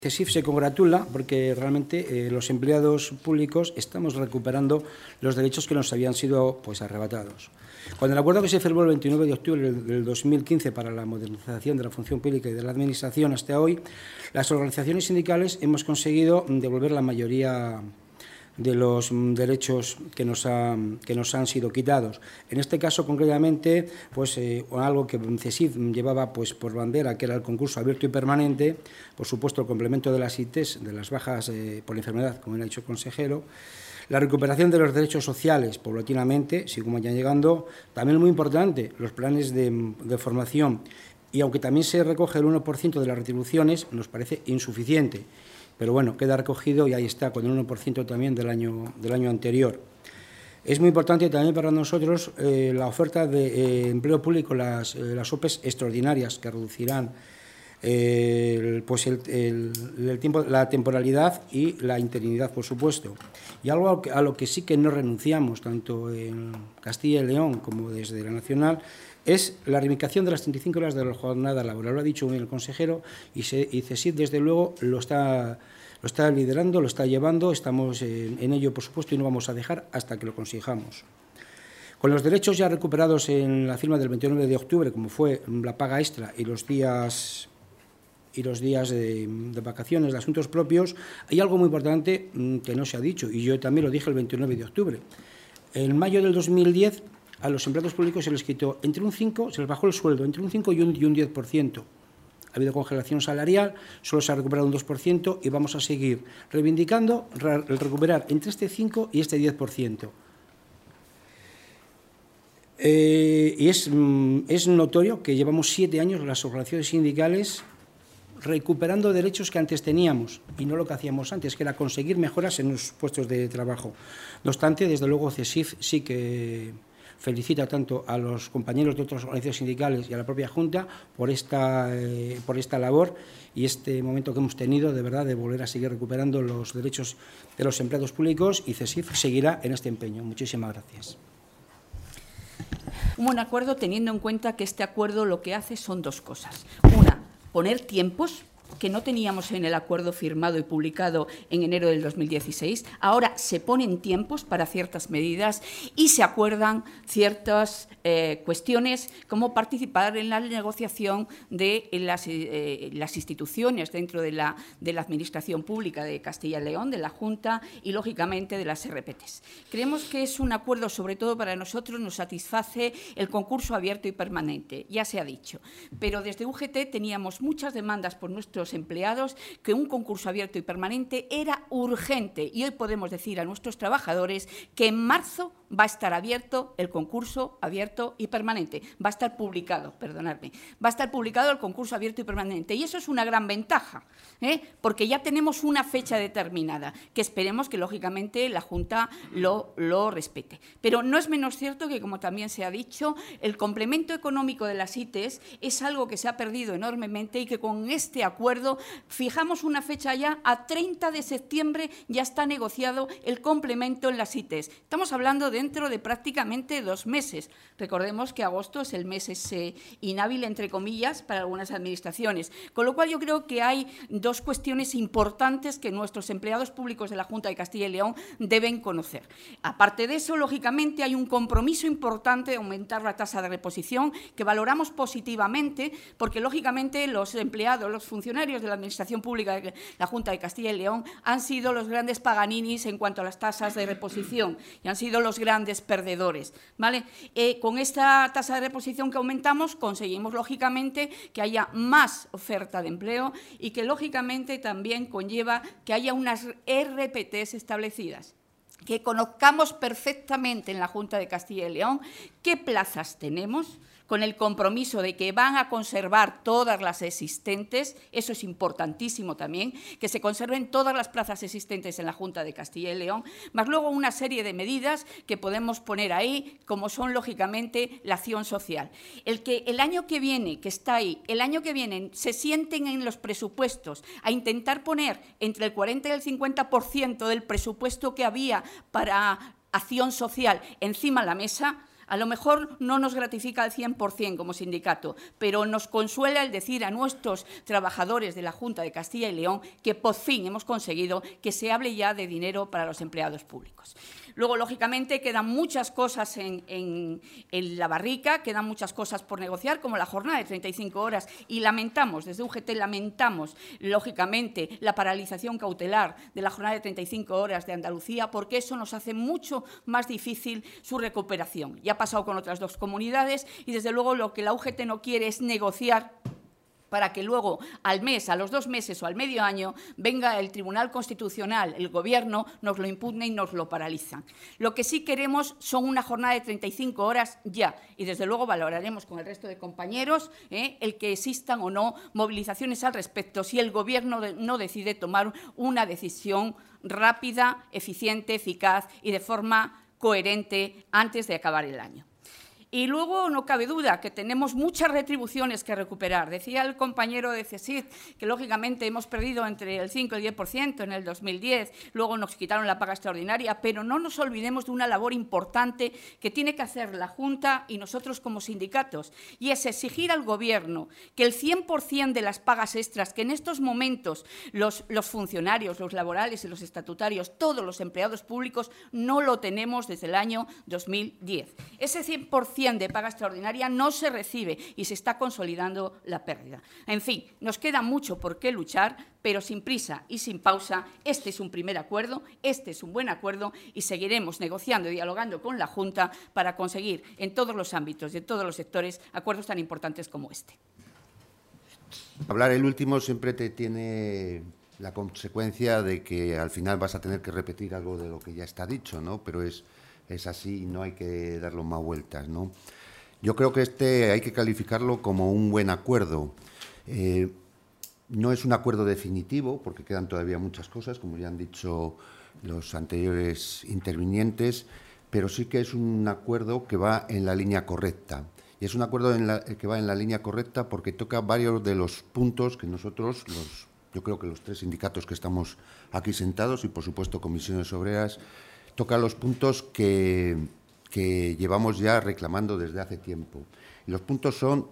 CESIF se congratula porque realmente los empleados públicos estamos recuperando los derechos que nos habían sido arrebatados. Con el acuerdo que se firmó el 29 de octubre del 2015 para la modernización de la función pública y de la Administración hasta hoy, las organizaciones sindicales hemos conseguido devolver la mayoría de los derechos que nos han sido quitados. En este caso, concretamente, algo que CESIF llevaba por bandera, que era el concurso abierto y permanente, por supuesto, el complemento de las ITES, de las bajas por enfermedad, como ha dicho el consejero, la recuperación de los derechos sociales, paulatinamente, según vayan llegando, también muy importante, los planes de formación, y aunque también se recoge el 1% de las retribuciones, nos parece insuficiente. Pero bueno, queda recogido y ahí está, con el 1% también del año anterior. Es muy importante también para nosotros la oferta de empleo público, las OPEs extraordinarias, que reducirán el tiempo, la temporalidad y la interinidad, por supuesto. Y algo a lo que sí que no renunciamos, tanto en Castilla y León como desde la nacional, es la reivindicación de las 35 horas de la jornada laboral. Lo ha dicho bien el consejero y CESIF, desde luego, lo está liderando, lo está llevando, estamos en ello, por supuesto, y no vamos a dejar hasta que lo consigamos. Con los derechos ya recuperados en la firma del 29 de octubre, como fue la paga extra y los días de vacaciones, de asuntos propios, hay algo muy importante que no se ha dicho, y yo también lo dije el 29 de octubre. En mayo del 2010, a los empleados públicos se les quitó entre un 5, se les bajó el sueldo entre un 5 y un 10%. Ha habido congelación salarial, solo se ha recuperado un 2% y vamos a seguir reivindicando el recuperar entre este 5 y este 10%. Y es notorio que llevamos 7 años las organizaciones sindicales recuperando derechos que antes teníamos y no lo que hacíamos antes, que era conseguir mejoras en los puestos de trabajo. No obstante, desde luego, CESIF sí que felicita tanto a los compañeros de otras organizaciones sindicales y a la propia Junta por esta labor y este momento que hemos tenido, de verdad, de volver a seguir recuperando los derechos de los empleados públicos, y CESIF seguirá en este empeño. Muchísimas gracias. Un buen acuerdo, teniendo en cuenta que este acuerdo lo que hace son dos cosas. Una, poner tiempos que no teníamos en el acuerdo firmado y publicado en enero del 2016. Ahora se ponen tiempos para ciertas medidas y se acuerdan ciertas cuestiones, como participar en la negociación de las instituciones dentro de la Administración Pública de Castilla y León, de la Junta y, lógicamente, de las RPTs. Creemos que es un acuerdo, sobre todo para nosotros, nos satisface el concurso abierto y permanente, ya se ha dicho. Pero desde UGT teníamos muchas demandas por nuestros empleados que un concurso abierto y permanente era urgente, y hoy podemos decir a nuestros trabajadores que en marzo va a estar abierto el concurso abierto y permanente, va a estar publicado, perdonadme, va a estar publicado el concurso abierto y permanente, y eso es una gran ventaja, porque ya tenemos una fecha determinada, que esperemos que lógicamente la Junta lo respete. Pero no es menos cierto que, como también se ha dicho, el complemento económico de las ITES es algo que se ha perdido enormemente y que con este acuerdo fijamos una fecha ya, a 30 de septiembre ya está negociado el complemento en las ITES. Estamos hablando dentro de prácticamente 2 meses. Recordemos que agosto es el mes inhábil, entre comillas, para algunas administraciones. Con lo cual yo creo que hay dos cuestiones importantes que nuestros empleados públicos de la Junta de Castilla y León deben conocer. Aparte de eso, lógicamente, hay un compromiso importante de aumentar la tasa de reposición, que valoramos positivamente, porque lógicamente los empleados, los funcionarios de la Administración Pública de la Junta de Castilla y León han sido los grandes paganinis en cuanto a las tasas de reposición y han sido los grandes perdedores, ¿vale? Con esta tasa de reposición que aumentamos conseguimos lógicamente que haya más oferta de empleo y que lógicamente también conlleva que haya unas RPTs establecidas, que conozcamos perfectamente en la Junta de Castilla y León qué plazas tenemos, con el compromiso de que van a conservar todas las existentes. Eso es importantísimo también, que se conserven todas las plazas existentes en la Junta de Castilla y León, más luego una serie de medidas que podemos poner ahí, como son, lógicamente, la acción social. El que el año que viene, que está ahí, el año que viene se sienten en los presupuestos a intentar poner entre el 40 y el 50% del presupuesto que había para acción social encima de la mesa, A lo mejor no nos gratifica al 100% como sindicato, pero nos consuela el decir a nuestros trabajadores de la Junta de Castilla y León que por fin hemos conseguido que se hable ya de dinero para los empleados públicos. Luego, lógicamente, quedan muchas cosas en la barrica, quedan muchas cosas por negociar, como la jornada de 35 horas, y lamentamos, desde UGT lamentamos, lógicamente, la paralización cautelar de la jornada de 35 horas de Andalucía, porque eso nos hace mucho más difícil su recuperación. Ya ha pasado con otras 2 comunidades y, desde luego, lo que la UGT no quiere es negociar para que luego, al mes, a los 2 meses o al medio año, venga el Tribunal Constitucional, el Gobierno, nos lo impugne y nos lo paraliza. Lo que sí queremos son una jornada de 35 horas ya, y desde luego valoraremos con el resto de compañeros el que existan o no movilizaciones al respecto si el Gobierno no decide tomar una decisión rápida, eficiente, eficaz y de forma coherente antes de acabar el año. Y luego no cabe duda que tenemos muchas retribuciones que recuperar. Decía el compañero de CESID que, lógicamente, hemos perdido entre el 5 y el 10% en el 2010, luego nos quitaron la paga extraordinaria, pero no nos olvidemos de una labor importante que tiene que hacer la Junta y nosotros como sindicatos, y es exigir al Gobierno que el 100% de las pagas extras que en estos momentos los funcionarios, los laborales y los estatutarios, todos los empleados públicos, no lo tenemos desde el año 2010. Ese 100% de paga extraordinaria no se recibe y se está consolidando la pérdida. En fin, nos queda mucho por qué luchar, pero sin prisa y sin pausa. Este es un primer acuerdo, este es un buen acuerdo y seguiremos negociando y dialogando con la Junta para conseguir en todos los ámbitos y en todos los sectores acuerdos tan importantes como este. Hablar el último siempre te tiene la consecuencia de que al final vas a tener que repetir algo de lo que ya está dicho, ¿no? Pero es así y no hay que darlo más vueltas, ¿no? Yo creo que hay que calificarlo como un buen acuerdo. No es un acuerdo definitivo, porque quedan todavía muchas cosas, como ya han dicho los anteriores intervinientes, pero sí que es un acuerdo que va en la línea correcta. Y es un acuerdo que va en la línea correcta porque toca varios de los puntos que nosotros, yo creo que los 3 sindicatos que estamos aquí sentados y, por supuesto, comisiones obreras, toca los puntos que llevamos ya reclamando desde hace tiempo. Y los puntos son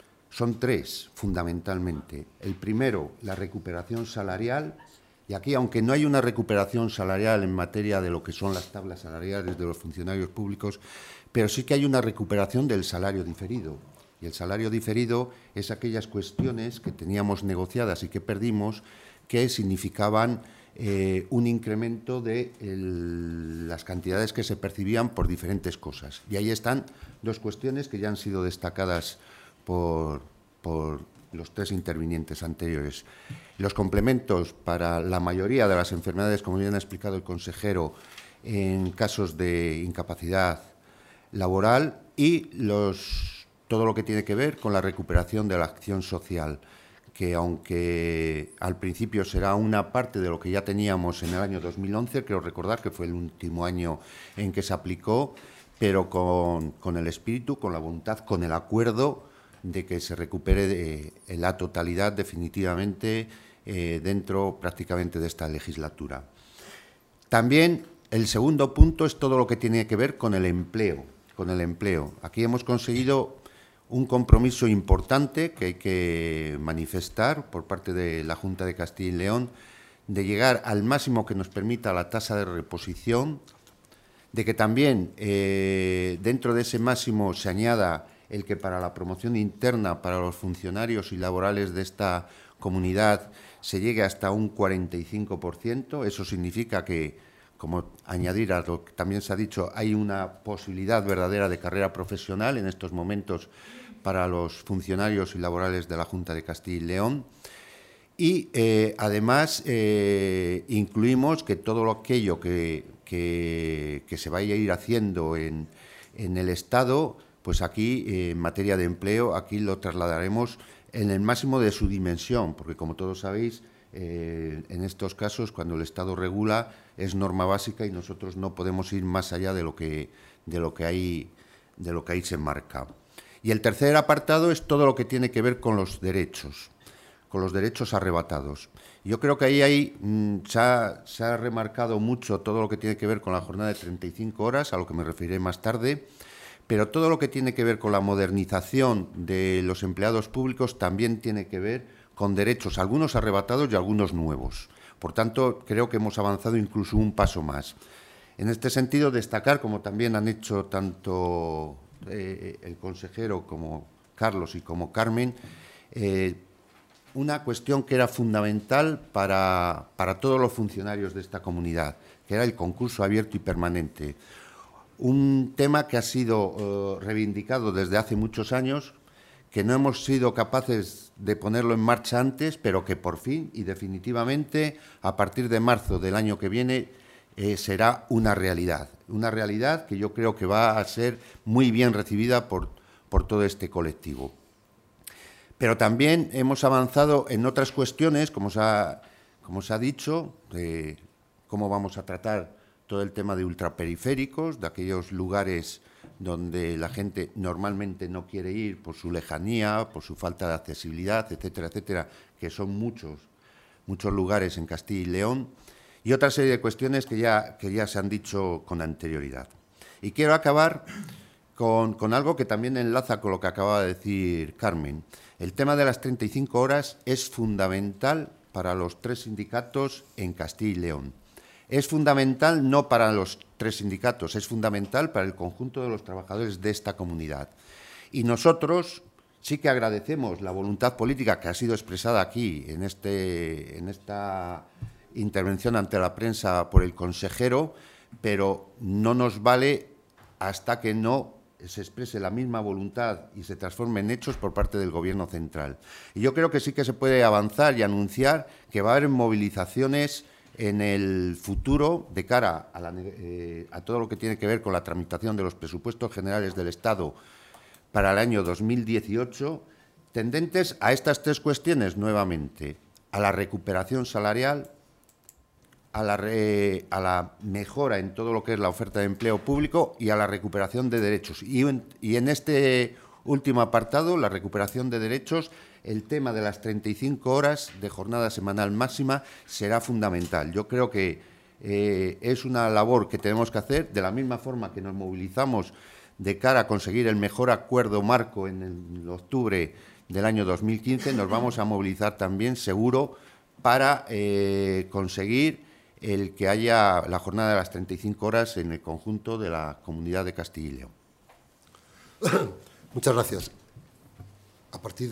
3, fundamentalmente. El primero, la recuperación salarial. Y aquí, aunque no hay una recuperación salarial en materia de lo que son las tablas salariales de los funcionarios públicos, pero sí que hay una recuperación del salario diferido. Y el salario diferido es aquellas cuestiones que teníamos negociadas y que perdimos, que significaban un incremento de las cantidades que se percibían por diferentes cosas. Y ahí están 2 cuestiones que ya han sido destacadas por los 3 intervinientes anteriores. Los complementos para la mayoría de las enfermedades, como ya ha explicado el consejero, en casos de incapacidad laboral, y todo lo que tiene que ver con la recuperación de la acción social, que aunque al principio será una parte de lo que ya teníamos en el año 2011, creo recordar que fue el último año en que se aplicó, pero con el espíritu, con la voluntad, con el acuerdo de que se recupere la totalidad definitivamente dentro prácticamente de esta legislatura. También el segundo punto es todo lo que tiene que ver con el empleo. Aquí hemos conseguido un compromiso importante que hay que manifestar por parte de la Junta de Castilla y León, de llegar al máximo que nos permita la tasa de reposición, de que también dentro de ese máximo se añada el que para la promoción interna para los funcionarios y laborales de esta comunidad se llegue hasta un 45%. Eso significa que, como añadir a lo que también se ha dicho, hay una posibilidad verdadera de carrera profesional en estos momentos para los funcionarios y laborales de la Junta de Castilla y León. Y además incluimos que todo aquello que se vaya a ir haciendo en el Estado, pues aquí en materia de empleo, aquí lo trasladaremos en el máximo de su dimensión, porque como todos sabéis, en estos casos, cuando el Estado regula, es norma básica y nosotros no podemos ir más allá de lo que ahí se marca. Y el tercer apartado es todo lo que tiene que ver con los derechos arrebatados. Yo creo que ahí se ha remarcado mucho todo lo que tiene que ver con la jornada de 35 horas, a lo que me referiré más tarde, pero todo lo que tiene que ver con la modernización de los empleados públicos también tiene que ver con derechos, algunos arrebatados y algunos nuevos. Por tanto, creo que hemos avanzado incluso un paso más. En este sentido, destacar, como también han hecho tanto el consejero como Carlos y como Carmen, una cuestión que era fundamental para todos los funcionarios de esta comunidad, que era el concurso abierto y permanente. Un tema que ha sido reivindicado desde hace muchos años, que no hemos sido capaces de ponerlo en marcha antes, pero que por fin y definitivamente, a partir de marzo del año que viene, será una realidad que yo creo que va a ser muy bien recibida por todo este colectivo. Pero también hemos avanzado en otras cuestiones, como se ha dicho, de cómo vamos a tratar todo el tema de ultraperiféricos, de aquellos lugares donde la gente normalmente no quiere ir por su lejanía, por su falta de accesibilidad, etcétera, etcétera, que son muchos lugares en Castilla y León, y otra serie de cuestiones que ya se han dicho con anterioridad. Y quiero acabar con algo que también enlaza con lo que acaba de decir Carmen. El tema de las 35 horas es fundamental para los 3 sindicatos en Castilla y León. Es fundamental no para los 3 sindicatos, es fundamental para el conjunto de los trabajadores de esta comunidad. Y nosotros sí que agradecemos la voluntad política que ha sido expresada aquí en esta intervención ante la prensa por el consejero, pero no nos vale hasta que no se exprese la misma voluntad y se transforme en hechos por parte del Gobierno central. Y yo creo que sí que se puede avanzar y anunciar que va a haber movilizaciones en el futuro de cara a todo lo que tiene que ver con la tramitación de los presupuestos generales del Estado para el año 2018, tendentes a estas 3 cuestiones nuevamente: a la recuperación salarial, a la mejora en todo lo que es la oferta de empleo público y a la recuperación de derechos. Y en este último apartado, la recuperación de derechos, el tema de las 35 horas de jornada semanal máxima será fundamental. Yo creo que es una labor que tenemos que hacer, de la misma forma que nos movilizamos de cara a conseguir el mejor acuerdo marco en el octubre del año 2015, nos vamos a movilizar también, seguro, para conseguir el que haya la jornada de las 35 horas en el conjunto de la comunidad de Castilla y León. Muchas gracias. A partir